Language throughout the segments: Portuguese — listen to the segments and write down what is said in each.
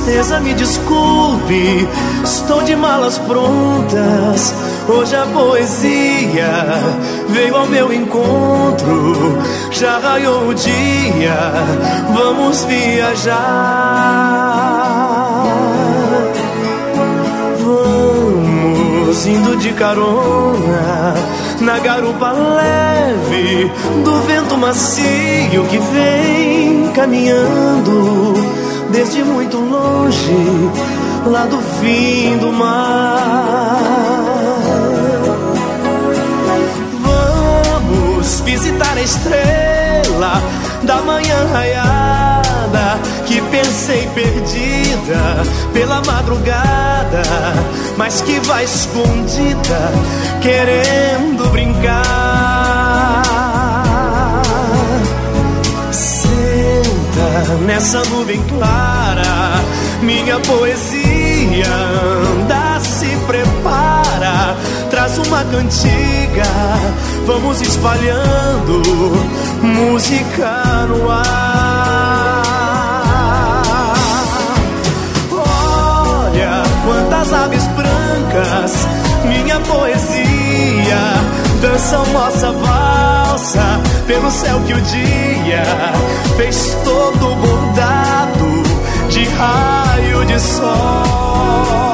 tristeza, me desculpe, estou de malas prontas. Hoje a poesia veio ao meu encontro. Já raiou o dia, vamos viajar. Vamos indo de carona na garupa leve do vento macio que vem caminhando desde muito longe, lá do fim do mar. Vamos visitar a estrela da manhã raiada, que pensei perdida pela madrugada, mas que vai escondida querendo brincar. Senta nessa nuvem clara, minha poesia anda, se prepara, traz uma cantiga, vamos espalhando música no ar. Olha quantas aves brancas, minha poesia, dançam nossa valsa pelo céu que o dia fez todo bordado de raio de sol.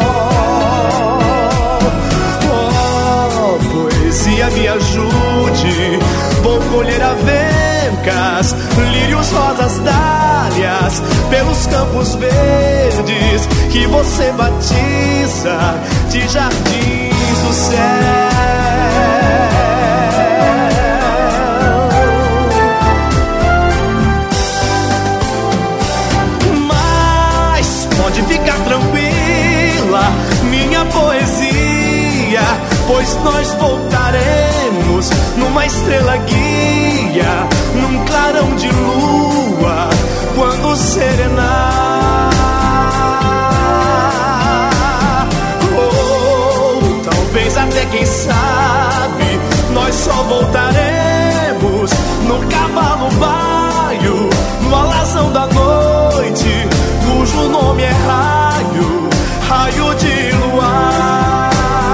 Oh, poesia, me ajude, vou colher avencas, lírios, rosas, dálias, pelos campos verdes que você batiza de jardins do céu. Pode ficar tranquila, minha poesia, pois nós voltaremos numa estrela guia, num clarão de lua, quando serenar. Ou talvez até, quem sabe, nós só voltaremos no cavalo baio, no alazão da noite, cujo nome é raio, raio de luar.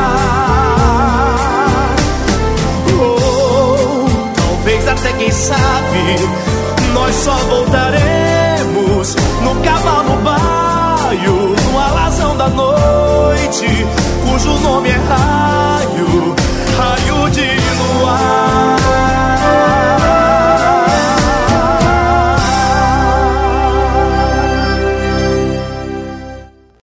Ou talvez até, quem sabe, nós só voltaremos no cavalo baio, no alazão da noite, cujo nome é raio.